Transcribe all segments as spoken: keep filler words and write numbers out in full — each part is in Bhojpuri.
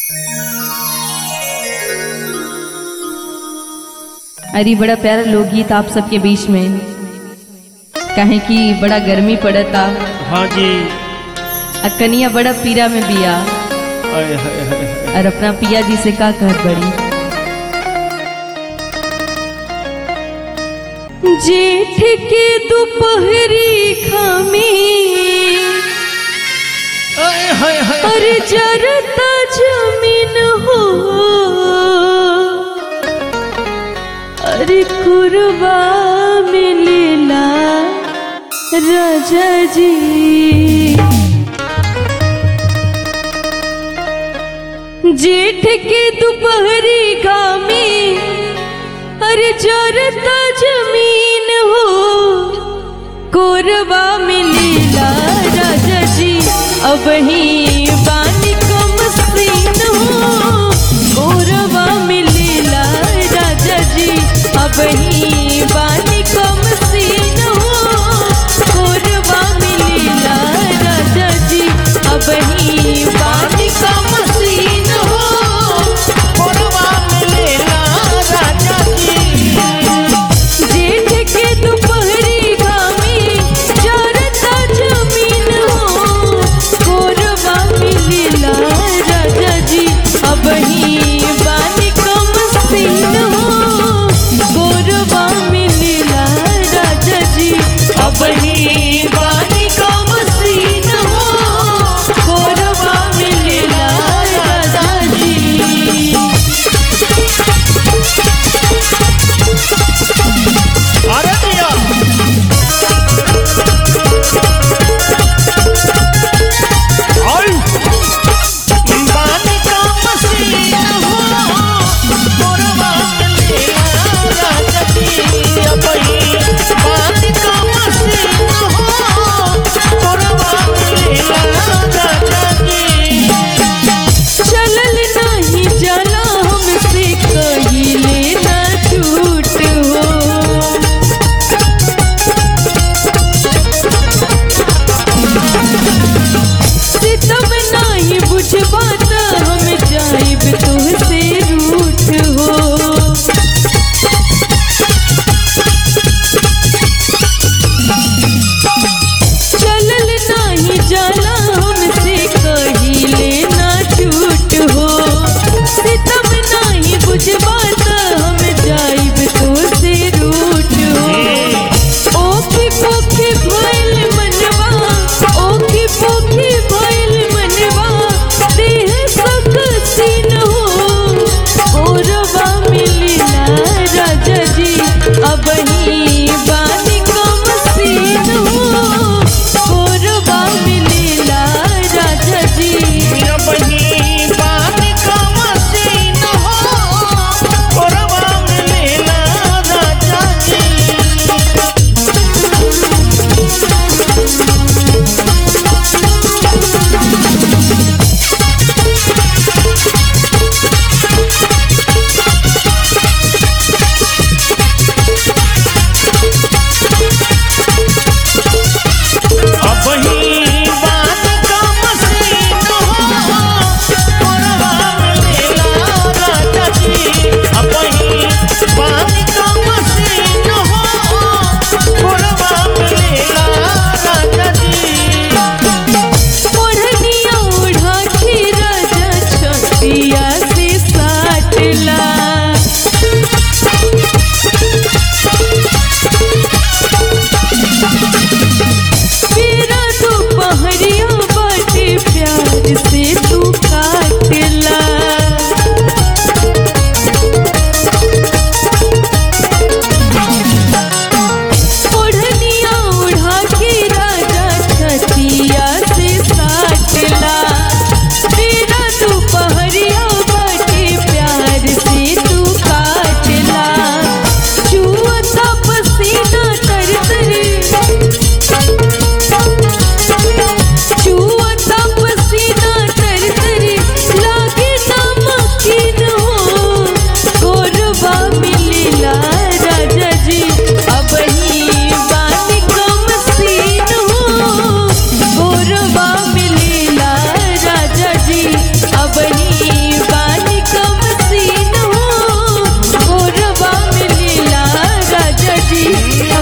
अरे बड़ा प्यारा लोकगीत आप सबके बीच में, कहे कि बड़ा गर्मी पड़ता। हाँ जी। अकनिया बड़ा पीरा में बिया आए हाय हाय। और अपना पिया जी से का कहत बड़ी। जेठ के दोपहरी खामी अरे जरता जमीन हो, अरे कुरबा मिलेला राजा जी। जेठ के दोपहरी घामी अरे जरता जमीन हो, कोरबा मिलेला राजा जी। अब ही बानी को मसीन हो, कोरबा मिलेला राजा जी। अब ही बानी को मसीन हो, कोरबा मिलेला राजा जी। अब ही बानी को मसीन हो, कोरबा मिलेला राजा जी। जेठ के दोपहरी घामी जरता जमीन हो, कोरबा मिलेला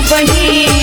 बही